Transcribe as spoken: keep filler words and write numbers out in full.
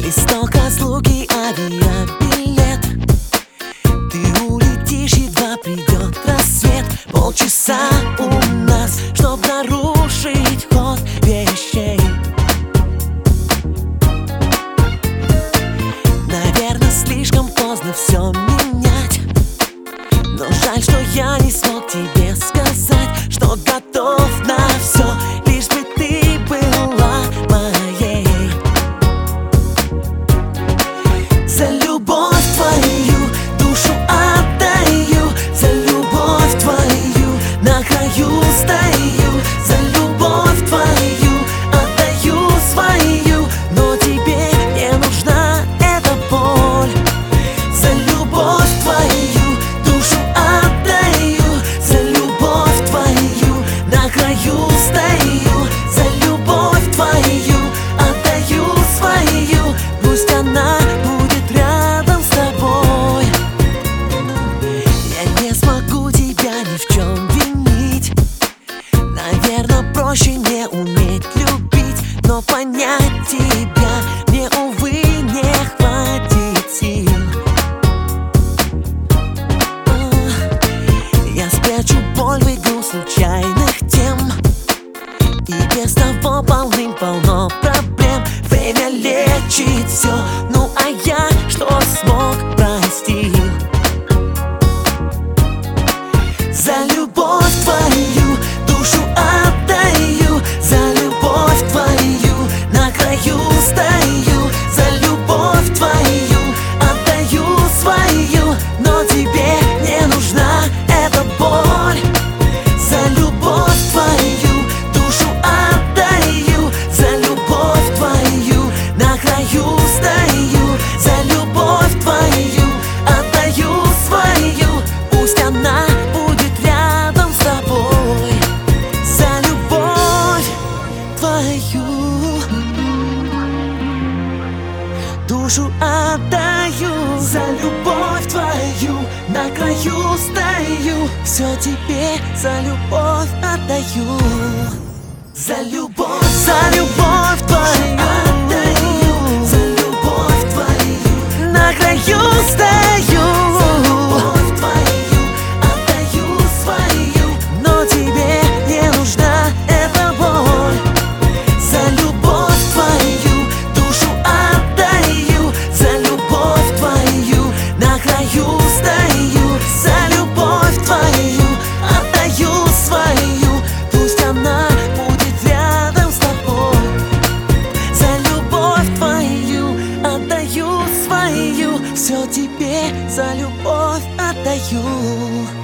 Листок разлуки, авиабилет. Ты улетишь, едва придет рассвет. Полчаса у нас, чтоб нарушить ход вещей. Наверное, слишком поздно все менять, но жаль, что я не смог тебе сказать, что готов на все, лишь бы ты была моей. За любовь твою душу отдаю, за любовь твою на краю стою, за любовь твою отдаю свою, но тебе не нужна эта боль. За любовь твою душу отдаю, за любовь твою на краю стою, за любовь твою отдаю свою, пусть она будет рядом с тобой. Я не смогу тебя ни в чем винить. Наверное, проще не уметь любить, но понять тебя мне, увы, не хватит сил. Я спрячу боль в игру случайных тем, и без того полным-полно проблем. Время лечит все, ну а я что смог, простил. За любовь твою душу отдаю, за любовь твою на краю стою, за любовь твою отдаю свою, но тебе не нужна эта боль. За любовь твою душу отдаю, за любовь твою на краю стою, за любовь твою отдаю свою, пусть она будет рядом с тобой. За любовь твою душу отдаю, за любовь твою на краю стою, все тебе за любовь отдаю. За любовь, за любовь твою отдаю, за любовь твою на краю стою, за любовь твою отдаю свою, но тебе не нужна эта боль. За любовь твою душу отдаю, за любовь твою на краю стою, за любовь твою отдаю свою, пусть она будет рядом с тобой. За любовь твою отдаю свою, все тебе за любовь отдаю.